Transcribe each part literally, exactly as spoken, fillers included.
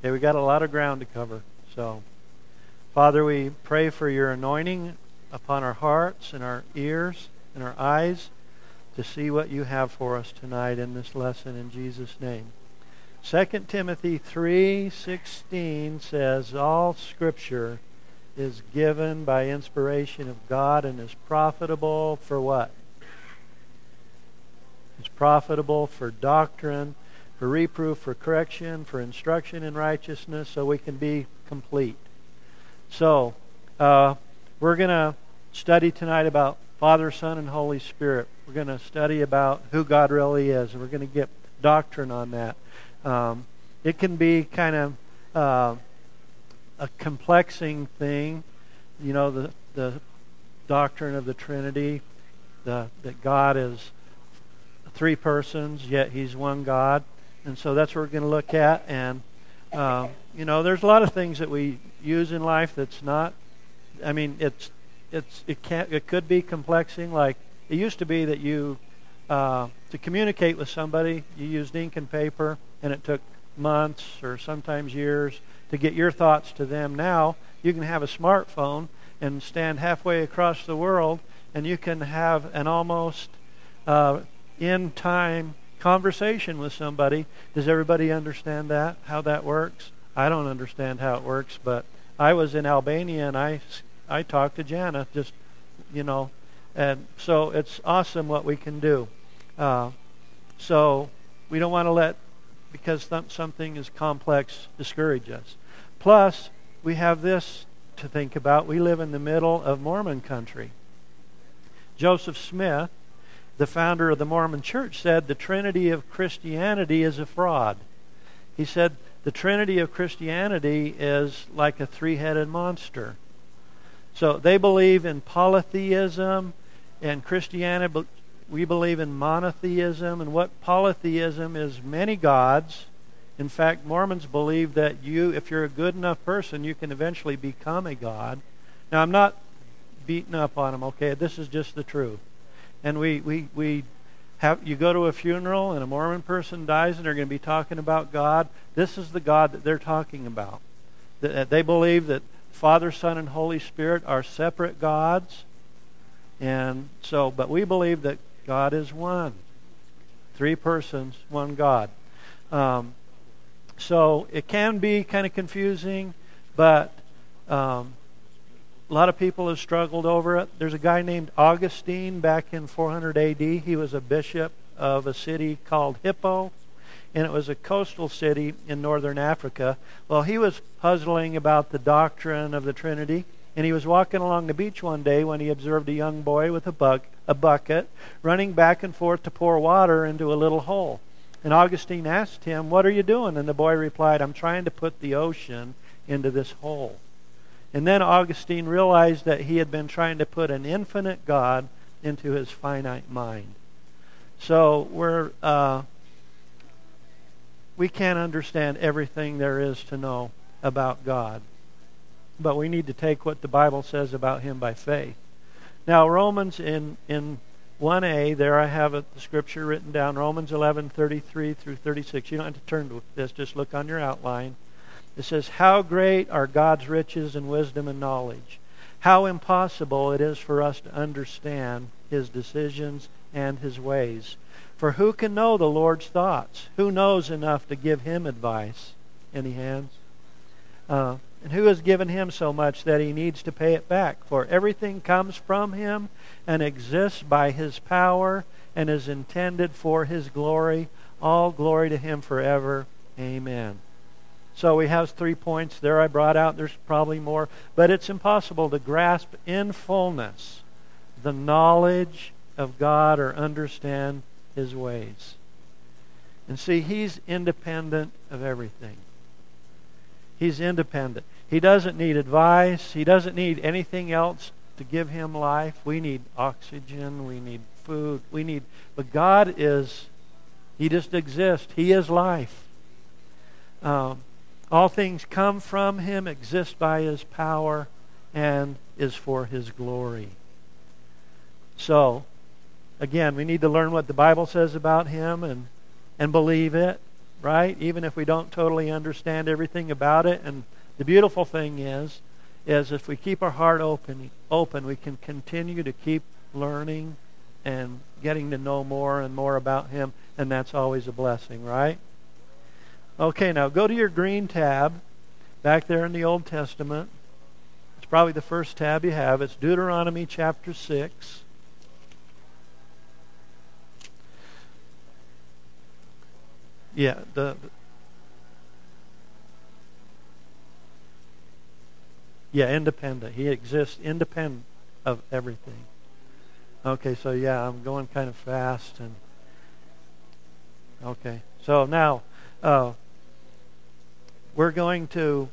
Okay, we got a lot of ground to cover. So, Father, we pray for your anointing upon our hearts and our ears and our eyes to see what you have for us tonight in this lesson in Jesus' name. Second Timothy three sixteen says, all Scripture is given by inspiration of God and is profitable for what? It's profitable for doctrine, for reproof, for correction, for instruction in righteousness, so we can be complete. So, uh, we're going to study tonight about Father, Son, and Holy Spirit. We're going to study about who God really is, and we're going to get doctrine on that. Um, it can be kind of uh, a complexing thing, you know, the the doctrine of the Trinity, the that God is three persons, yet He's one God. And so that's what we're going to look at. And, uh, you know, there's a lot of things that we use in life that's not, I mean, it's, it's, it can't, it could be complexing. Like, it used to be that you, uh, to communicate with somebody, you used ink and paper, and it took months or sometimes years to get your thoughts to them. Now, you can have a smartphone and stand halfway across the world, and you can have an almost uh, in-time conversation with somebody. Does everybody understand that, how that works? I don't understand how it works, but I was in Albania, and I, I talked to Jana, just, you know, and so it's awesome what we can do. Uh, so we don't want to let, because th- something is complex, discourage us. Plus, we have this to think about. We live in the middle of Mormon country. Joseph Smith, the founder of the Mormon Church, said the Trinity of Christianity is a fraud. He said the Trinity of Christianity is like a three-headed monster. So they believe in polytheism, and Christianity, we believe in monotheism. And what polytheism is, many gods. In fact, Mormons believe that you, if you're a good enough person, you can eventually become a god. Now, I'm not beating up on them, okay? This is just the truth. And we, we, we have, you go to a funeral and a Mormon person dies and they're going to be talking about God. This is the God that they're talking about. They believe that Father, Son, and Holy Spirit are separate gods. And so, but we believe that God is one. Three persons, one God. Um, so it can be kind of confusing, but um, a lot of people have struggled over it. There's a guy named Augustine back in four hundred A D. He was a bishop of a city called Hippo, and it was a coastal city in northern Africa. Well, he was puzzling about the doctrine of the Trinity, and he was walking along the beach one day when he observed a young boy with a, buck, a bucket running back and forth to pour water into a little hole. And Augustine asked him, "What are you doing?" And the boy replied, "I'm trying to put the ocean into this hole." And then Augustine realized that he had been trying to put an infinite God into his finite mind. So we're uh, we can't understand everything there is to know about God, but we need to take what the Bible says about Him by faith. Now, Romans in in one A, there I have it, the scripture written down, Romans eleven thirty-three through thirty-six. You don't have to turn to this; just look on your outline. It says, "How great are God's riches and wisdom and knowledge! How impossible it is for us to understand His decisions and His ways. For who can know the Lord's thoughts? Who knows enough to give Him advice?" Any hands? Uh, and who has given Him so much that He needs to pay it back? For everything comes from Him and exists by His power and is intended for His glory. All glory to Him forever. Amen. So we have three points there I brought out. There's probably more. But it's impossible to grasp in fullness the knowledge of God or understand His ways. And see, He's independent of everything. He's independent. He doesn't need advice. He doesn't need anything else to give Him life. We need oxygen. We need food. We need... But God is... He just exists. He is life. Um... All things come from Him, exist by His power, and is for His glory. So, again, we need to learn what the Bible says about Him and, and believe it. right? Even if we don't totally understand everything about it. And the beautiful thing is, is if we keep our heart open, open, we can continue to keep learning and getting to know more and more about Him, and that's always a blessing, right? Okay, now go to your green tab back there in the Old Testament. It's probably the first tab you have. It's Deuteronomy chapter six. Yeah, the, the yeah, independent. He exists independent of everything. Okay, so yeah, I'm going kind of fast, and okay. So now uh, we're going to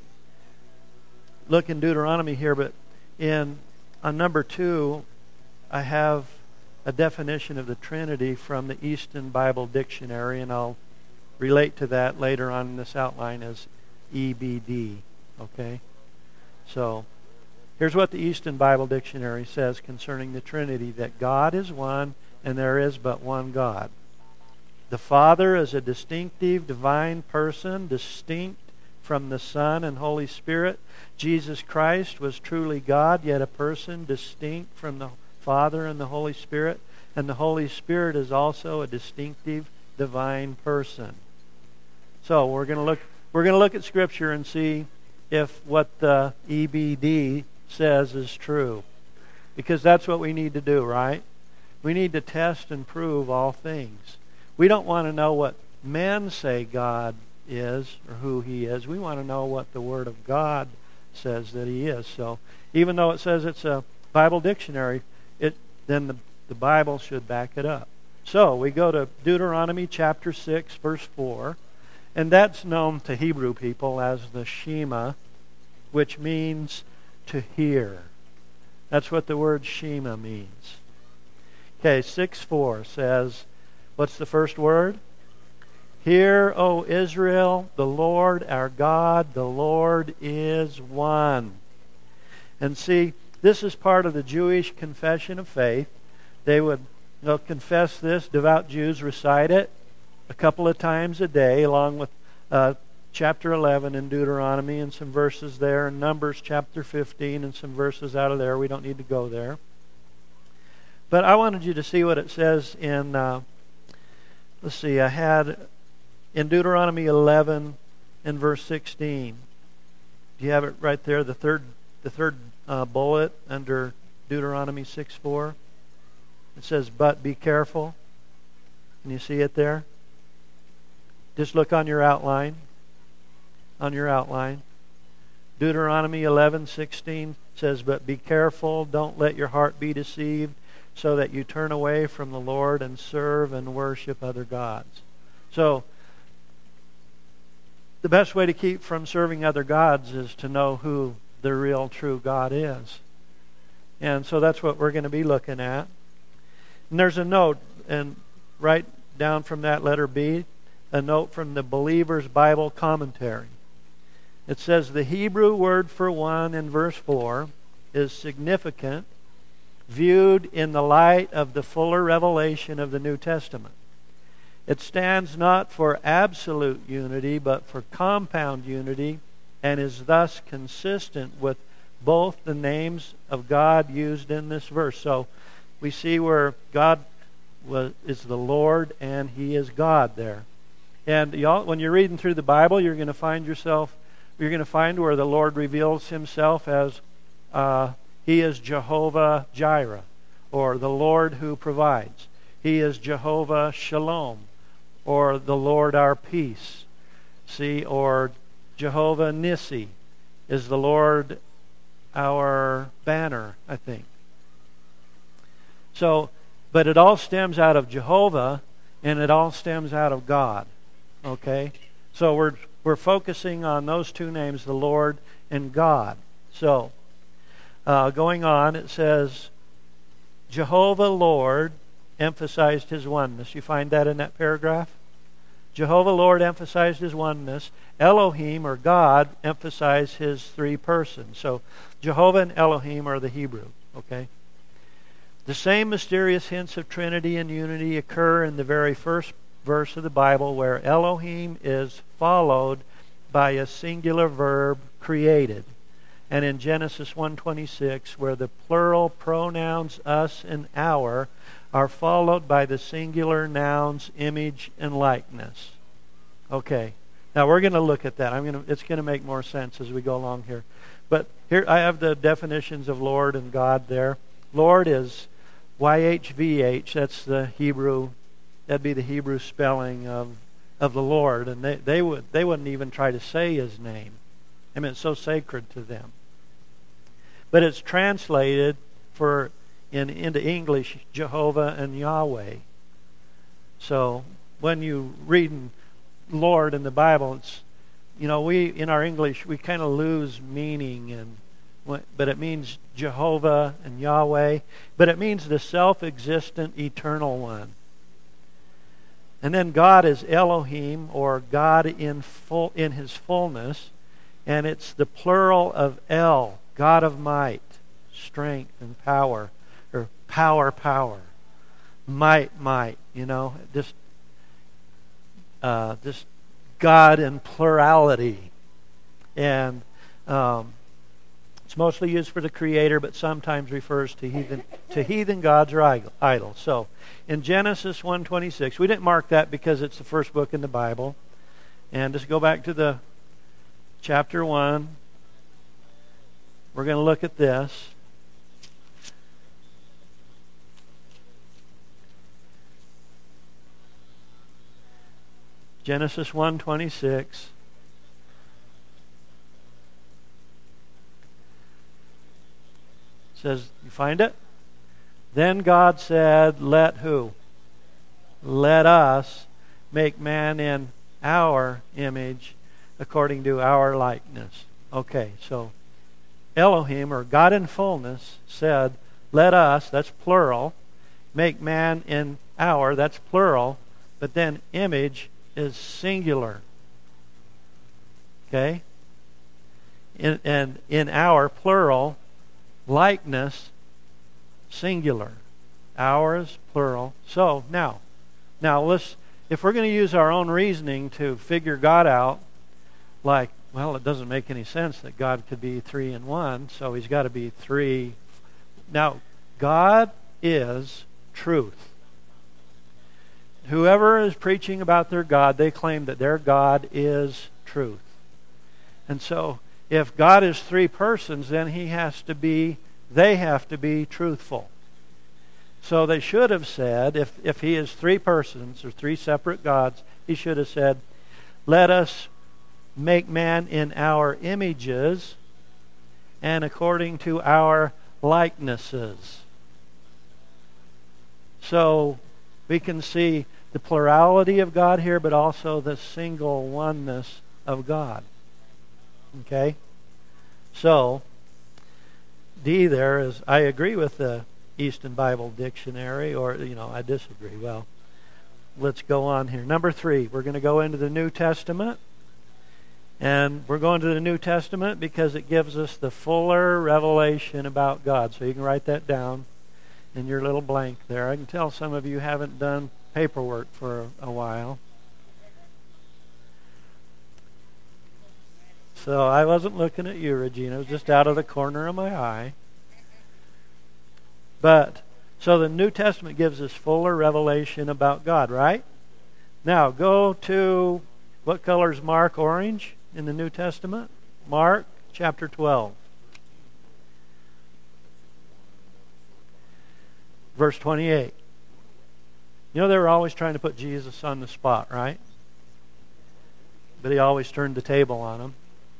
look in Deuteronomy here, but in on number two, I have a definition of the Trinity from the Easton Bible Dictionary, and I'll relate to that later on in this outline as E B D. Okay? So, here's what the Easton Bible Dictionary says concerning the Trinity, that God is one and there is but one God. The Father is a distinctive divine person, distinct from the Son and Holy Spirit. Jesus Christ was truly God, yet a person distinct from the Father and the Holy Spirit. And the Holy Spirit is also a distinctive divine person. So we're going to look we're going to look at Scripture and see if what the E B D says is true. Because that's what we need to do, right? We need to test and prove all things. We don't want to know what men say God is or who He is. We want to know what the Word of God says that He is. So even though it says it's a Bible dictionary, it then the, the Bible should back it up. So we go to Deuteronomy chapter six, verse four. And that's known to Hebrew people as the Shema, which means to hear. That's what the word Shema means. Okay, six four says, what's the first word? Hear, O Israel, the Lord our God, the Lord is one. And see, this is part of the Jewish confession of faith. They would they'll confess this. Devout Jews recite it a couple of times a day, along with uh, chapter eleven in Deuteronomy and some verses there, and Numbers chapter fifteen and some verses out of there. We don't need to go there. But I wanted you to see what it says in, uh, let's see, I had in Deuteronomy eleven and verse sixteen. Do you have it right there? The third, the third uh, bullet under Deuteronomy six four. It says, "But be careful." Can you see it there? Just look on your outline. On your outline. Deuteronomy eleven sixteen says, "But be careful, don't let your heart be deceived, so that you turn away from the Lord and serve and worship other gods." So, the best way to keep from serving other gods is to know who the real true God is. And so that's what we're going to be looking at. And there's a note, and right down from that letter B, a note from the Believer's Bible Commentary. It says, the Hebrew word for one in verse four is significant, viewed in the light of the fuller revelation of the New Testament. It stands not for absolute unity, but for compound unity, and is thus consistent with both the names of God used in this verse. So we see where God was, is the Lord and He is God there. And y'all, when you're reading through the Bible, you're going to find yourself, you're going to find where the Lord reveals Himself as uh, He is Jehovah Jireh, or the Lord who provides. He is Jehovah Shalom, or the Lord our peace. See, or Jehovah Nissi is the Lord our banner, I think. So, but it all stems out of Jehovah, and it all stems out of God. Okay? So we're we're focusing on those two names, the Lord and God. So, uh, going on, it says, Jehovah Lord emphasized His oneness. You find that in that paragraph? Jehovah Lord emphasized His oneness. Elohim, or God, emphasized His three persons. So Jehovah and Elohim are the Hebrew. Okay? The same mysterious hints of Trinity and unity occur in the very first verse of the Bible where Elohim is followed by a singular verb, created. And in Genesis one twenty-six, where the plural pronouns us and our are followed by the singular nouns image and likeness. Okay. Now we're going to look at that. I'm going to it's going to make more sense as we go along here. But here I have the definitions of Lord and God there. Lord is Y H V H. That's the Hebrew that'd be the Hebrew spelling of of the Lord, and they, they would they wouldn't even try to say his name. I mean, it's so sacred to them. But it's translated for in into English Jehovah and Yahweh. So when you read Lord in the Bible, it's you know we in our English we kind of lose meaning, and but it means Jehovah and Yahweh, but it means the self-existent eternal one. And then God is Elohim, or God in full in his fullness, and it's the plural of El, God of might, strength, and power, or power, power, might, might. You know, just uh, just God in plurality, and um, it's mostly used for the Creator, but sometimes refers to heathen to heathen gods or idols. So, in Genesis one twenty-six, we didn't mark that because it's the first book in the Bible, and just go back to the chapter one. We're going to look at this. Genesis one twenty-six. Says, you find it? Then God said, let who? Let us make man in our image according to our likeness. Okay, so Elohim, or God in fullness, said, let us, that's plural, make man in our, that's plural, but then image is singular. Okay? In, and in our, plural, likeness, singular. Ours, plural. So, now, now let's, if we're going to use our own reasoning to figure God out, like, well, it doesn't make any sense that God could be three in one, so he's got to be three. Now, God is truth. Whoever is preaching about their God, they claim that their God is truth. And so, if God is three persons, then he has to be, they have to be truthful. So they should have said, if, if he is three persons or three separate gods, he should have said, let us make man in our images and according to our likenesses. So we can see the plurality of God here, but also the single oneness of God. Okay? So, D there is, I agree with the Easton Bible Dictionary, or, you know, I disagree. Well, let's go on here. Number three, we're going to go into the New Testament. And we're going to the New Testament because it gives us the fuller revelation about God. So you can write that down in your little blank there. I can tell some of you haven't done paperwork for a while. So I wasn't looking at you, Regina. It was just out of the corner of my eye. But, so the New Testament gives us fuller revelation about God, right? Now, go to, what color is Mark? Orange in the New Testament? Mark chapter twelve. Verse twenty-eight. You know, they were always trying to put Jesus on the spot, right? But he always turned the table on them.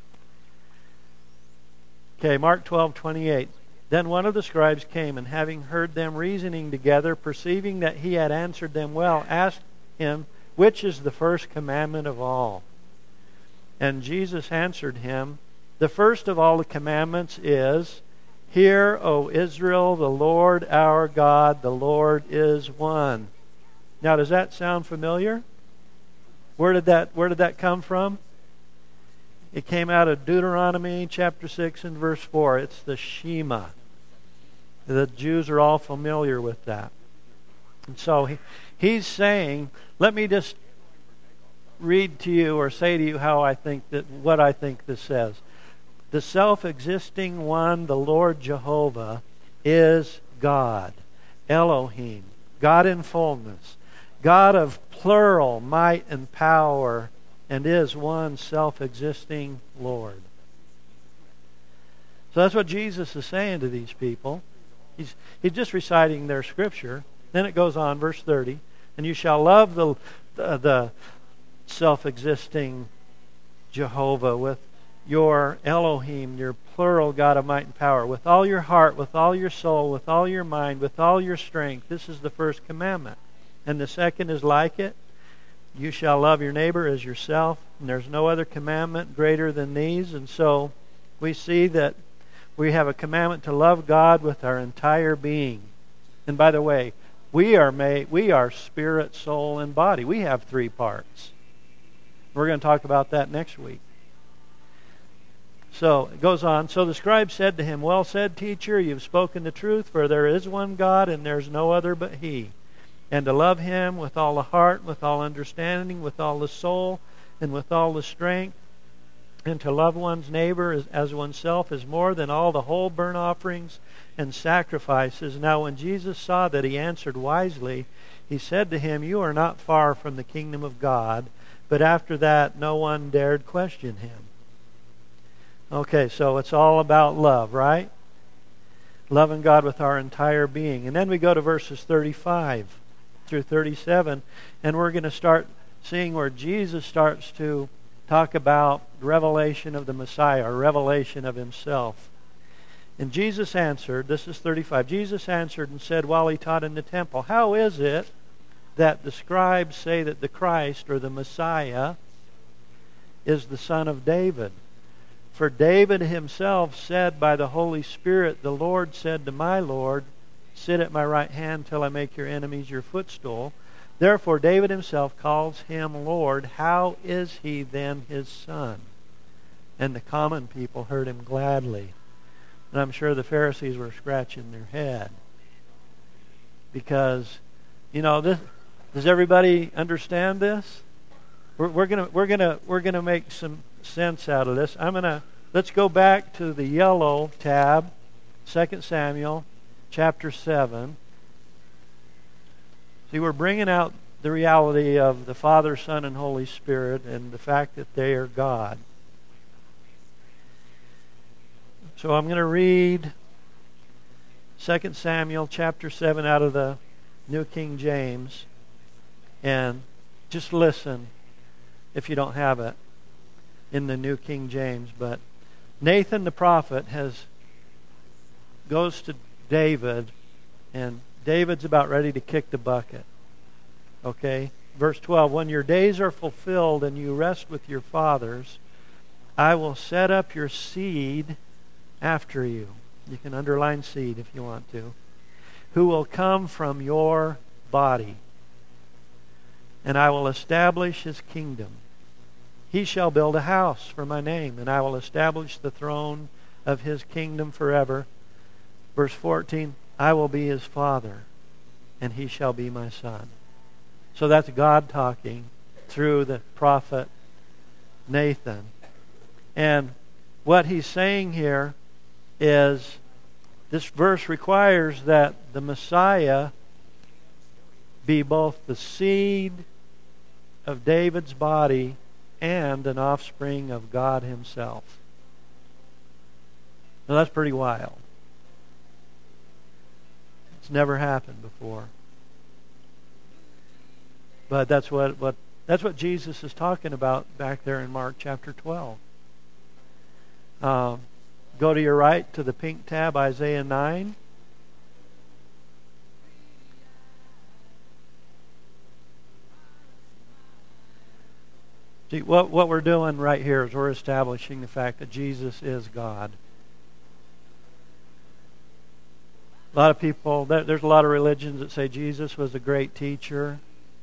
Okay, Mark twelve twenty-eight. Then one of the scribes came, and having heard them reasoning together, perceiving that he had answered them well, asked him, which is the first commandment of all? And Jesus answered him, the first of all the commandments is, hear, O Israel, the Lord our God, the Lord is one. Now, does that sound familiar? Where did that, where did that come from? It came out of Deuteronomy chapter six and verse four. It's the Shema. The Jews are all familiar with that. And so he, he's saying, let me just read to you or say to you how I think that what I think this says. The self-existing one, the Lord Jehovah, is God, Elohim, God in fullness, God of plural might and power, and is one self-existing Lord. So that's what Jesus is saying to these people. He's, he's just reciting their scripture. Then it goes on, verse thirty, and you shall love the, the, the self-existing Jehovah with your Elohim, your plural God of might and power, with all your heart, with all your soul, with all your mind, with all your strength. This is the first commandment. And the second is like it. You shall love your neighbor as yourself. And there's no other commandment greater than these. And so we see that we have a commandment to love God with our entire being. And by the way, we are made, we are spirit, soul, and body. We have three parts. We're going to talk about that next week. So it goes on. So the scribe said to him, well said, teacher, you've spoken the truth, for there is one God, and there's no other but He. And to love Him with all the heart, with all understanding, with all the soul, and with all the strength, and to love one's neighbor as, as oneself is more than all the whole burnt offerings and sacrifices. Now when Jesus saw that he answered wisely, he said to him, you are not far from the kingdom of God. But after that, no one dared question him. Okay, so it's all about love, right? Loving God with our entire being. And then we go to verses thirty-five through thirty-seven, and we're going to start seeing where Jesus starts to talk about revelation of the Messiah, or revelation of Himself. And Jesus answered, this is thirty-five, Jesus answered and said while He taught in the temple, how is it that the scribes say that the Christ, or the Messiah, is the son of David? For David himself said by the Holy Spirit, the Lord said to my Lord, sit at my right hand till I make your enemies your footstool. Therefore David himself calls Him Lord. How is He then His son? And the common people heard Him gladly. And I'm sure the Pharisees were scratching their head. Because, you know, this, does everybody understand this? We're, we're gonna we're gonna we're gonna make some sense out of this. I'm gonna let's go back to the yellow tab, Second Samuel, chapter seven. See, we're bringing out the reality of the Father, Son, and Holy Spirit, and the fact that they are God. So I'm going to read Second Samuel, chapter seven, out of the New King James, and just listen if you don't have it in the New King James. But Nathan the prophet has goes to David, and David's about ready to kick the bucket. Okay? Verse twelve, when your days are fulfilled and you rest with your fathers, I will set up your seed after you. You can underline seed if you want to. Who will come from your body. And I will establish his kingdom. He shall build a house for my name, and I will establish the throne of his kingdom forever. Verse fourteen, I will be his father, and he shall be my son. So that's God talking through the prophet Nathan. And what he's saying here is this verse requires that the Messiah be both the seed of David's body and an offspring of God himself. Now that's pretty wild. It's never happened before. But that's what, what that's what Jesus is talking about back there in Mark chapter twelve. Um, go to your right to the pink tab, Isaiah nine. See, what, what we're doing right here is we're establishing the fact that Jesus is God. A lot of people, there, there's a lot of religions that say Jesus was a great teacher.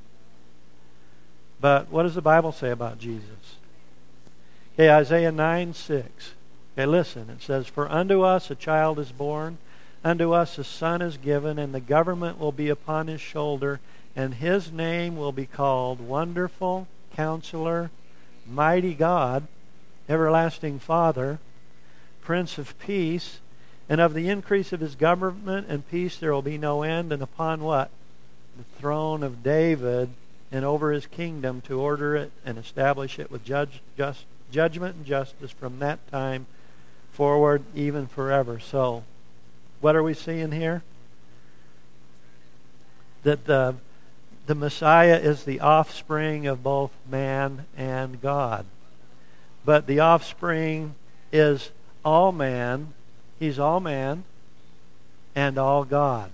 But what does the Bible say about Jesus? Okay, Isaiah nine six. Okay, listen. It says, for unto us a child is born, unto us a son is given, and the government will be upon his shoulder, and his name will be called Wonderful, Counselor, Mighty God, Everlasting Father, Prince of Peace. And of the increase of his government and peace there will be no end, and upon what? The throne of David, and over his kingdom, to order it and establish it with judge, just, judgment and justice from that time forward, even forever. So, what are we seeing here? That the, the Messiah is the offspring of both man and God. But the offspring is all man. He's all man and all God.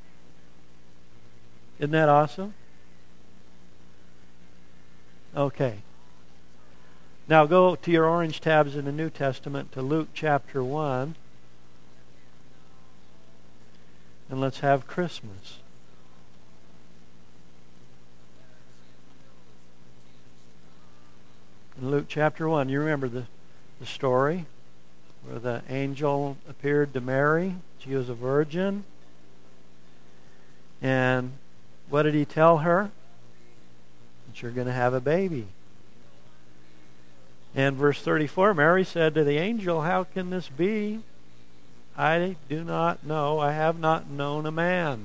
Isn't that awesome? Okay. Now go to your orange tabs in the New Testament to Luke chapter one. And let's have Christmas. In Luke chapter one, you remember the, the story where the angel appeared to Mary. She was a virgin. And what did he tell her? That you're going to have a baby. And verse thirty-four, Mary said to the angel, how can this be? I do not know. I have not known a man.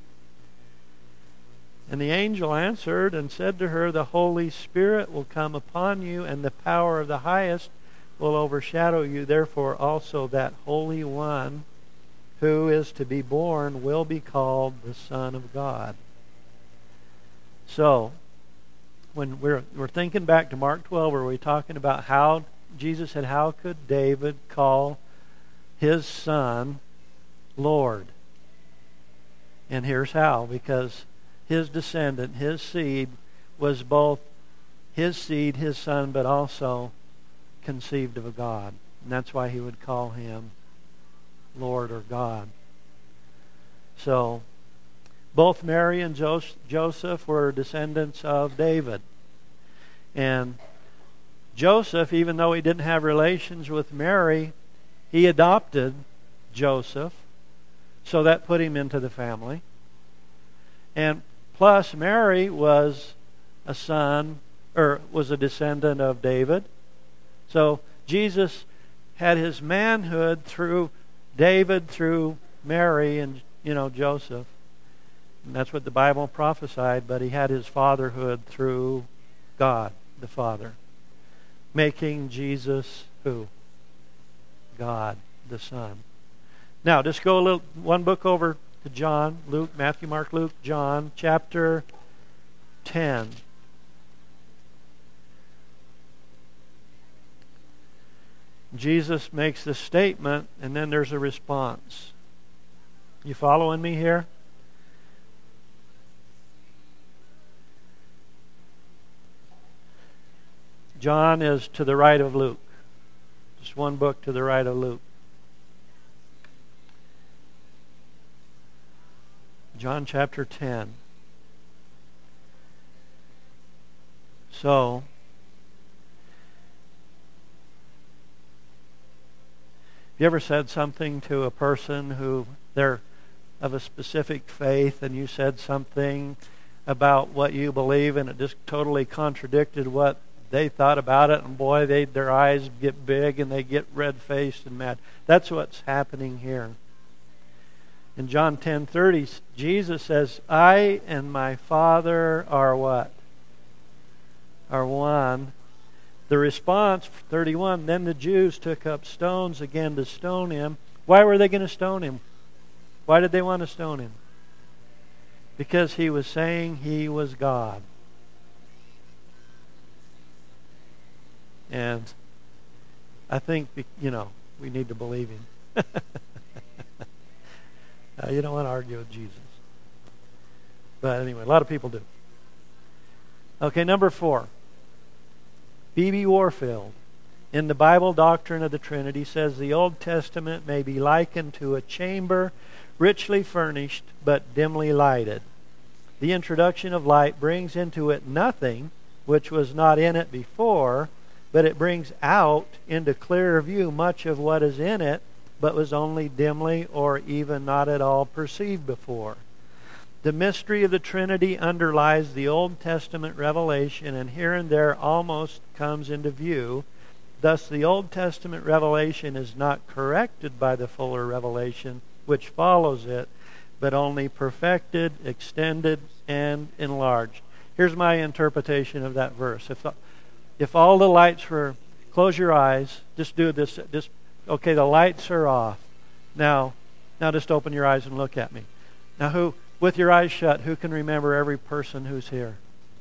And the angel answered and said to her, the Holy Spirit will come upon you, and the power of the highest will overshadow you. Therefore also that Holy One who is to be born will be called the Son of God. So, when we're we're thinking back to Mark twelve, where we're talking about how Jesus said, how could David call his son Lord? And here's how. Because his descendant, his seed, was both his seed, his son, but also conceived of a God. And that's why he would call him Lord or God. So, both Mary and Joseph were descendants of David. And Joseph, even though he didn't have relations with Mary, he adopted Joseph. So that put him into the family. And plus, Mary was a son, or was a descendant of David. So Jesus had his manhood through David, through Mary, and, you know, Joseph. And that's what the Bible prophesied, but he had his fatherhood through God, the Father. Making Jesus who? God, the Son. Now, just go a little, one book over to John, Luke, Matthew, Mark, Luke, John, chapter ten. Jesus makes the statement, and then there's a response. You following me here? John is to the right of Luke. Just one book to the right of Luke. John chapter ten. So, have you ever said something to a person who they're of a specific faith, and you said something about what you believe, and it just totally contradicted what they thought about it, and boy, they their eyes get big and they get red-faced and mad. That's what's happening here. In John ten thirty, Jesus says, I and my Father are what? Are one. The response, thirty-one, then the Jews took up stones again to stone him. Why were they going to stone him? Why did they want to stone him? Because he was saying he was God. And I think, you know, we need to believe him. uh, you don't want to argue with Jesus. But anyway, a lot of people do. Okay, number four. B B Warfield, in the Bible Doctrine of the Trinity, says the Old Testament may be likened to a chamber richly furnished but dimly lighted. The introduction of light brings into it nothing which was not in it before, but it brings out into clear view much of what is in it but was only dimly or even not at all perceived before. The mystery of the Trinity underlies the Old Testament revelation, and here and there almost comes into view. Thus, the Old Testament revelation is not corrected by the fuller revelation which follows it, but only perfected, extended, and enlarged. Here's my interpretation of that verse. If, if all the lights were, close your eyes, just do this, just, okay, the lights are off. Now, now just open your eyes and look at me. Now who, with your eyes shut, who can remember every person who's here?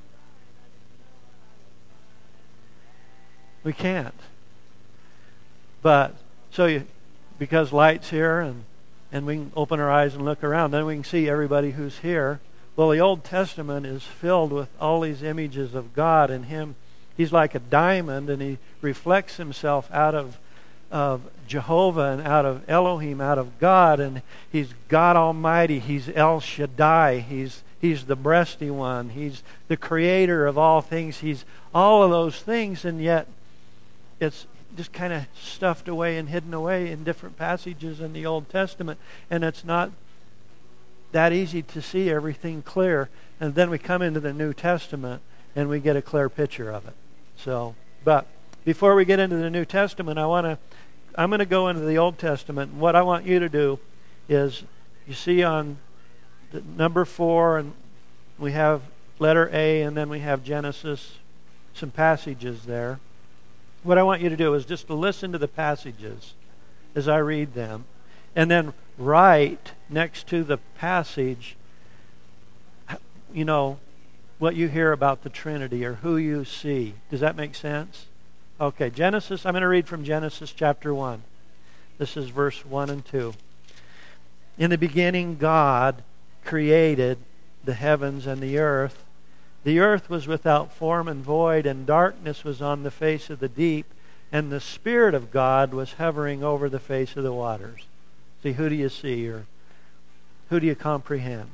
We can't. But, so you, because light's here and, and we can open our eyes and look around, then we can see everybody who's here. Well, the Old Testament is filled with all these images of God and Him. He's like a diamond, and He reflects Himself out of, of Jehovah and out of Elohim, out of God. And He's God Almighty. He's El Shaddai. He's, he's the breasty one. He's the creator of all things. He's all of those things, and yet it's just kind of stuffed away and hidden away in different passages in the Old Testament. And it's not that easy to see everything clear. And then we come into the New Testament and we get a clear picture of it. So, but before we get into the New Testament, I want to, I'm going to go into the Old Testament. And what I want you to do is, you see on the number four, and we have letter A, and then we have Genesis, some passages there. What I want you to do is just to listen to the passages as I read them, and then write next to the passage, you know, what you hear about the Trinity or who you see. Does that make sense? Okay, Genesis, I'm going to read from Genesis chapter one. This is verse one and two. In the beginning, God created the heavens and the earth. The earth was without form and void, and darkness was on the face of the deep, and the Spirit of God was hovering over the face of the waters. See, who do you see, or who do you comprehend?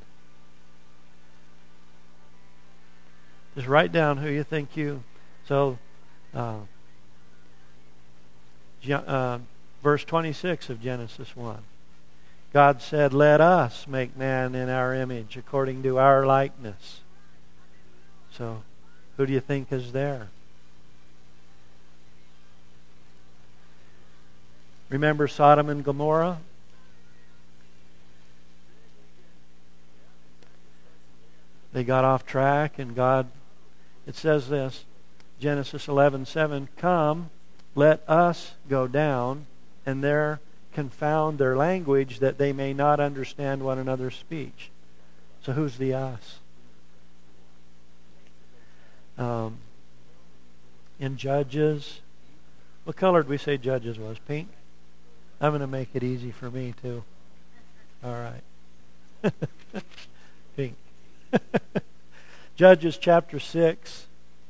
Just write down who you think you... So, uh, uh, verse twenty-six of Genesis one. God said, "Let us make man in our image, according to our likeness." So, who do you think is there? Remember Sodom and Gomorrah? They got off track, and God, it says this, Genesis eleven seven, "Come, let us go down, and there confound their language, that they may not understand one another's speech." So who's the us? Um, in Judges, what color did we say Judges was? Pink? I'm going to make it easy for me too. All right. Pink. Judges chapter six,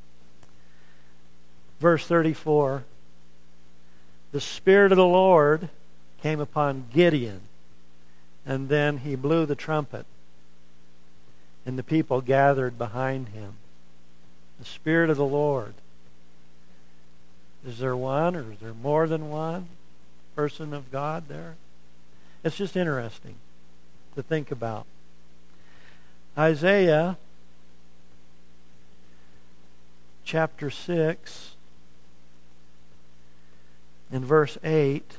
verse thirty-four. "The Spirit of the Lord came upon Gideon, and then he blew the trumpet, and the people gathered behind him." The Spirit of the Lord. Is there one, or is there more than one person of God there? It's just interesting to think about. Isaiah chapter six in verse eight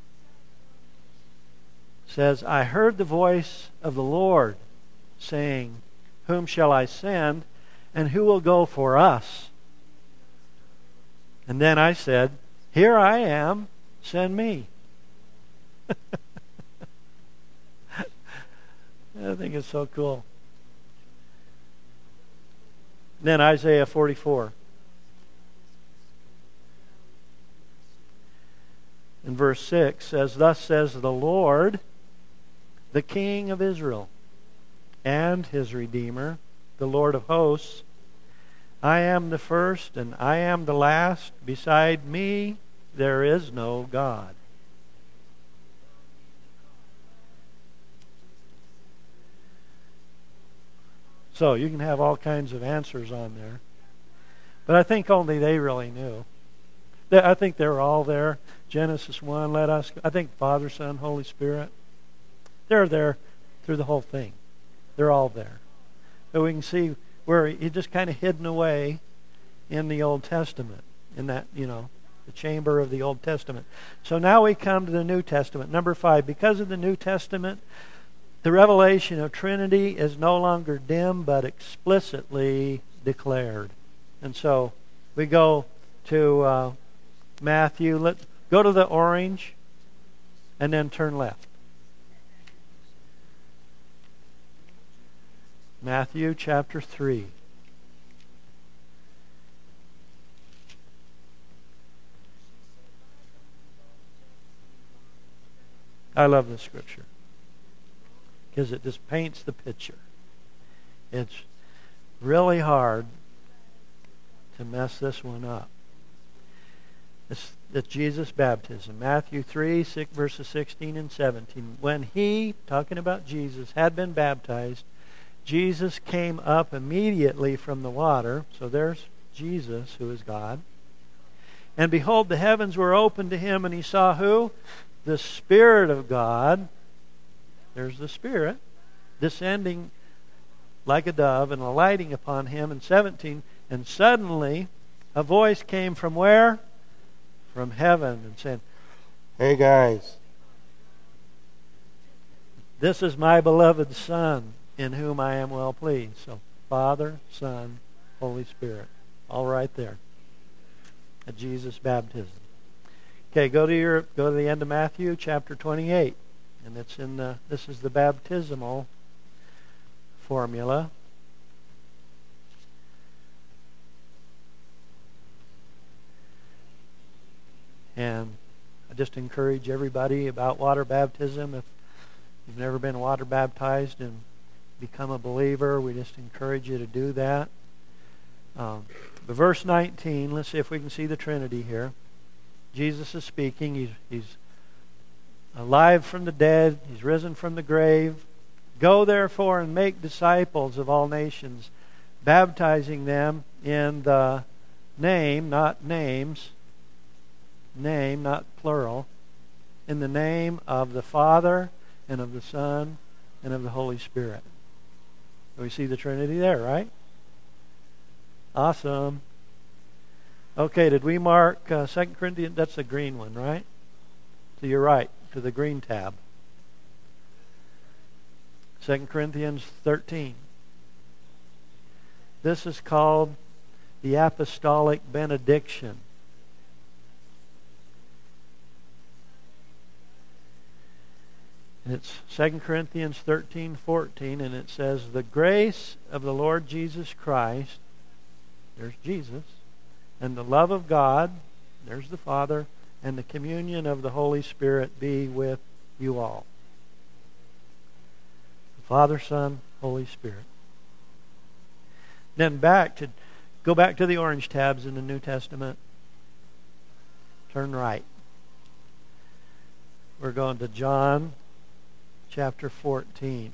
says, "I heard the voice of the Lord saying, Whom shall I send? And who will go for us? And then I said, Here I am, send me." I think it's so cool. Then Isaiah forty-four. In verse six says, "Thus says the Lord, the King of Israel, and His Redeemer, the Lord of hosts, I am the first and I am the last. Beside me there is no God." So you can have all kinds of answers on there, but I think only they really knew. I think they're all there. Genesis one, let us, I think Father, Son, Holy Spirit. They're there through the whole thing. They're all there. But we can see where he just kind of hidden away in the Old Testament, in that, you know, the chamber of the Old Testament. So now we come to the New Testament. Number five, because of the New Testament, the revelation of Trinity is no longer dim, but explicitly declared. And so we go to uh, Matthew. Let go to the orange, and then turn left. Matthew chapter three. I love this scripture because it just paints the picture. It's really hard to mess this one up. It's, it's Jesus' baptism. Matthew three, six, verses sixteen and seventeen. When he, talking about Jesus, had been baptized, Jesus came up immediately from the water. So there's Jesus, who is God. And behold, the heavens were opened to him, and he saw who? The Spirit of God. There's the Spirit descending like a dove and alighting upon him. And seventeen, and suddenly a voice came from where? From heaven, and said, "Hey guys, this is my beloved Son, in whom I am well pleased." So Father, Son, Holy Spirit, all right there at Jesus' baptism. Okay, go to your go to the end of Matthew chapter twenty-eight, and it's in the this is the baptismal formula. And I just encourage everybody about water baptism. If you've never been water baptized and become a believer, we just encourage you to do that. Um, but verse nineteen, let's see if we can see the Trinity here. Jesus is speaking. He's, he's alive from the dead. He's risen from the grave. Go therefore and make disciples of all nations, baptizing them in the name, not names, name, not plural, in the name of the Father and of the Son and of the Holy Spirit. So we see the Trinity there, right? Awesome. Okay, did we mark uh, Second Corinthians? That's the green one, right? To your right, to the green tab. Second Corinthians thirteen. This is called the apostolic benediction. And it's Second Corinthians thirteen fourteen, and it says, "The grace of the Lord Jesus Christ," there's Jesus, "and the love of God," there's the Father, "and the communion of the Holy Spirit be with you all." The Father, Son, Holy Spirit. Then back to, go back to the orange tabs in the New Testament. Turn right. We're going to John chapter fourteen.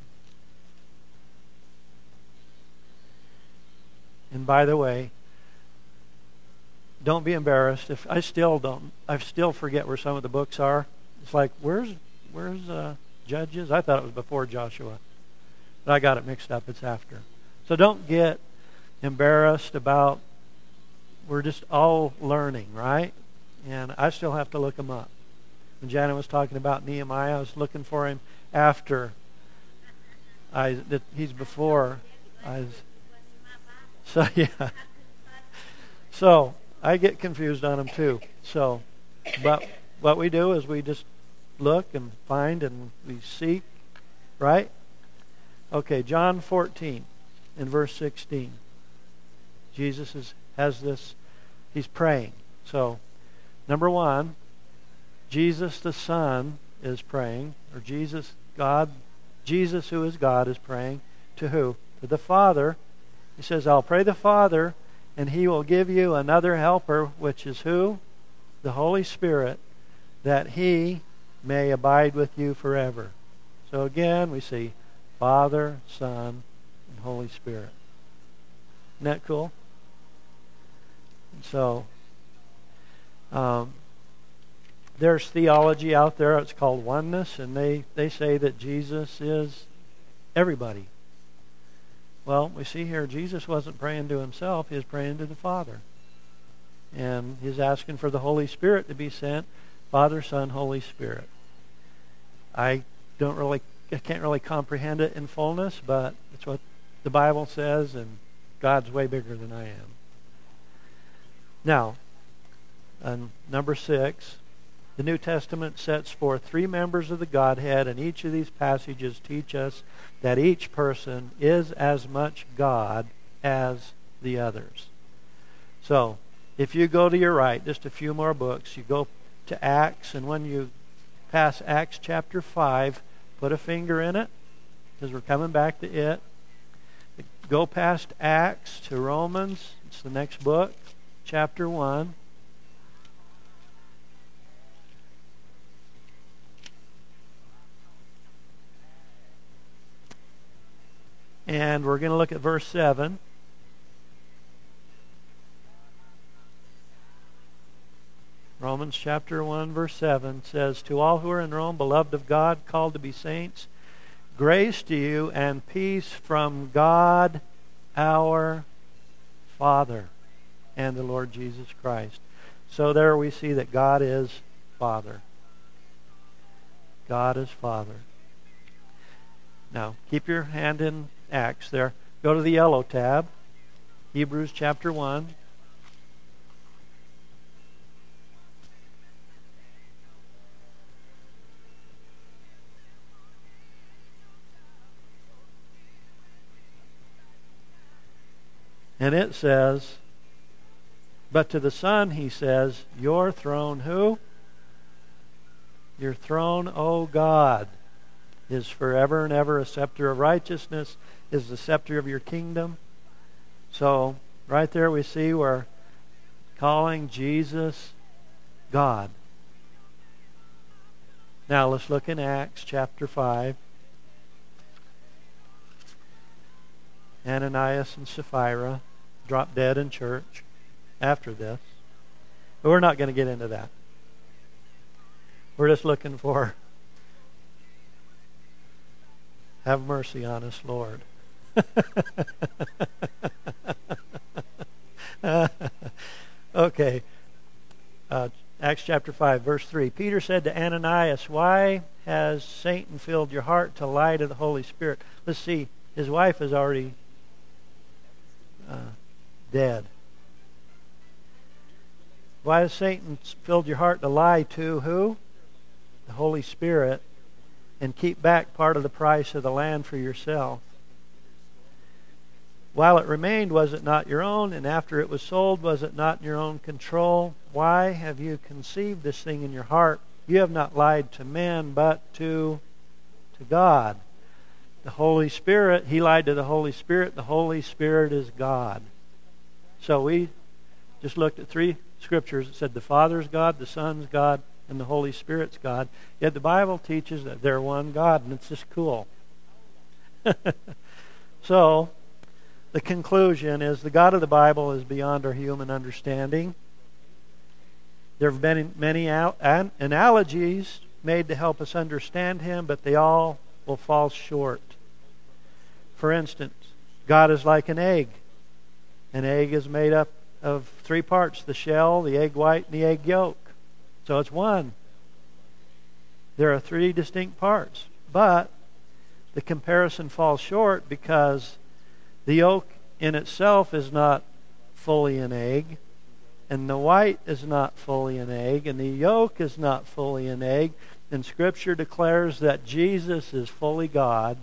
And by the way, don't be embarrassed if I still don't. I still forget where some of the books are. It's like, where's where's uh, Judges? I thought it was before Joshua, but I got it mixed up. It's after. So don't get embarrassed about. We're just all learning, right? And I still have to look them up. When Janet was talking about Nehemiah, I was looking for him after I. That he's before I. Was, so yeah. So I get confused on them too. So, but what we do is we just look and find and we seek, right? Okay, John fourteen in verse sixteen. Jesus is, has this, he's praying. So, number one, Jesus the Son is praying, or Jesus, God, Jesus who is God is praying to who? To the Father. He says, "I'll pray the Father, and He will give you another helper," which is who? The Holy Spirit, "that He may abide with you forever." So again, we see Father, Son, and Holy Spirit. Isn't that cool? And so, Um, there's theology out there. It's called oneness, and they, they say that Jesus is everybody. Well, we see here Jesus wasn't praying to himself. He was praying to the Father. And he's asking for the Holy Spirit to be sent. Father, Son, Holy Spirit. I don't really, I can't really comprehend it in fullness, but it's what the Bible says, and God's way bigger than I am. Now, on number six, the New Testament sets forth three members of the Godhead, and each of these passages teach us that each person is as much God as the others. So, if you go to your right, just a few more books, you go to Acts, and when you pass Acts chapter five, put a finger in it, because we're coming back to it. Go past Acts to Romans, it's the next book, chapter one. And we're going to look at verse seven. Romans chapter one, verse seven says, "To all who are in Rome, beloved of God, called to be saints, grace to you and peace from God our Father and the Lord Jesus Christ." So there we see that God is Father. God is Father. Now, keep your hand in Acts there. Go to the yellow tab, Hebrews chapter one. And it says, "But to the Son," he says, "your throne," who? "Your throne, O God, is forever and ever. A scepter of righteousness is the scepter of your kingdom." So, right there we see we're calling Jesus God. Now let's look in Acts chapter five. Ananias and Sapphira dropped dead in church after this. But we're not going to get into that. We're just looking for, have mercy on us, Lord. Okay. Uh, Acts chapter five, verse three. "Peter said to Ananias, 'Why has Satan filled your heart to lie to the Holy Spirit?'" Let's see. His wife is already uh, dead. "Why has Satan filled your heart to lie to who? The Holy Spirit, and keep back part of the price of the land for yourself. While it remained, was it not your own? And after it was sold, was it not in your own control? Why have you conceived this thing in your heart? You have not lied to men, but to, to God." The Holy Spirit, he lied to the Holy Spirit. The Holy Spirit is God. So we just looked at three scriptures that said the Father's God, the Son's God, and the Holy Spirit's God. Yet the Bible teaches that they're one God, and it's just cool. So, the conclusion is the God of the Bible is beyond our human understanding. There have been many analogies made to help us understand Him, but they all will fall short. For instance, God is like an egg. An egg is made up of three parts: the shell, the egg white, and the egg yolk. So it's one. There are three distinct parts. But the comparison falls short because the yolk in itself is not fully an egg, and the white is not fully an egg, and the yolk is not fully an egg. And Scripture declares that Jesus is fully God.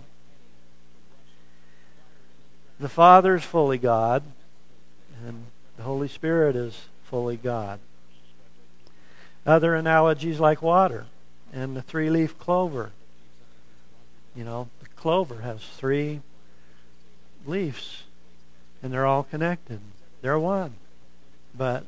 The Father is fully God, and the Holy Spirit is fully God. Other analogies like water and the three-leaf clover. You know, the clover has three leaves, and they're all connected. They're one. But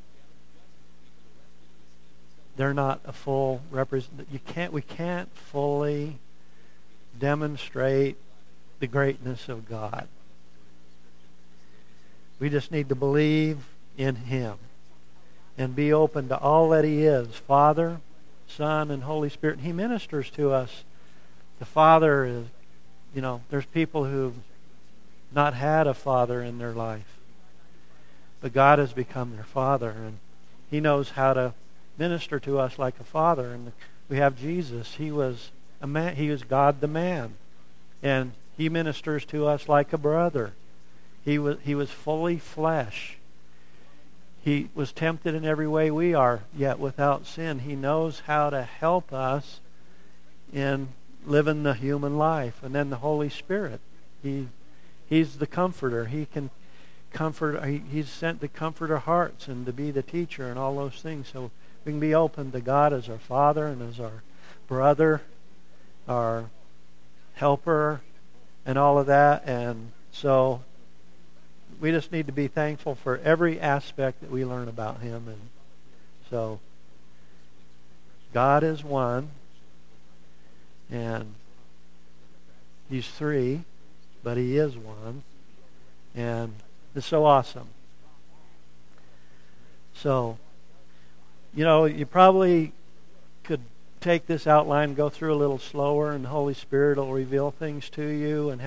they're not a full represent. You can't. We can't fully demonstrate the greatness of God. We just need to believe in Him. and be open to all that He is, Father, Son, and Holy Spirit. And He ministers to us. The Father is, you know, there's people who've not had a father in their life. But God has become their Father, and He knows how to minister to us like a father. And we have Jesus. He was a man. He was God the man. And He ministers to us like a brother. He was, he was fully flesh. He was tempted in every way we are, yet without sin. He knows how to help us in living the human life. And then the Holy Spirit. He, He's the comforter. He can comfort. He, he's sent to comfort our hearts and to be the teacher and all those things. So we can be open to God as our Father and as our brother, our helper, and all of that. And so we just need to be thankful for every aspect that we learn about Him. And so God is one, and He's three, but He is one, and it's so awesome. So, you know, you probably could take this outline, go through a little slower, and the Holy Spirit will reveal things to you and help